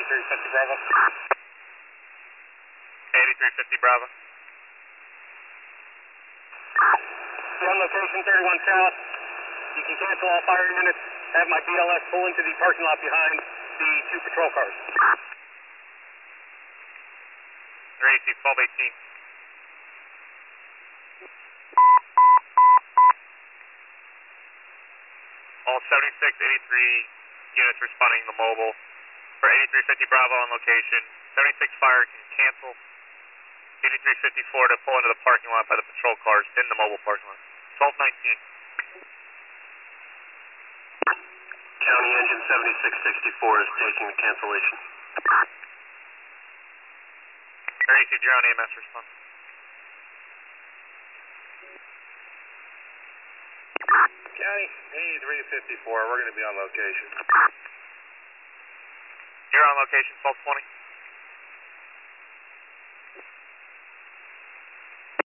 8350 Bravo. 8350 Bravo. You're on location 31 South. You can cancel all fire units. Have my BLS pull into the parking lot behind the two patrol cars. Ready to 1218. All 76, 83 units responding to the mobile. For 8350 Bravo on location. 76 fire can cancel. 8354 to pull into the parking lot by the patrol cars in the mobile parking lot. 1219. County engine 7664 is taking the cancellation. Ready to drone EMS response. County 8354, we're going to be on location. You're on location 1220.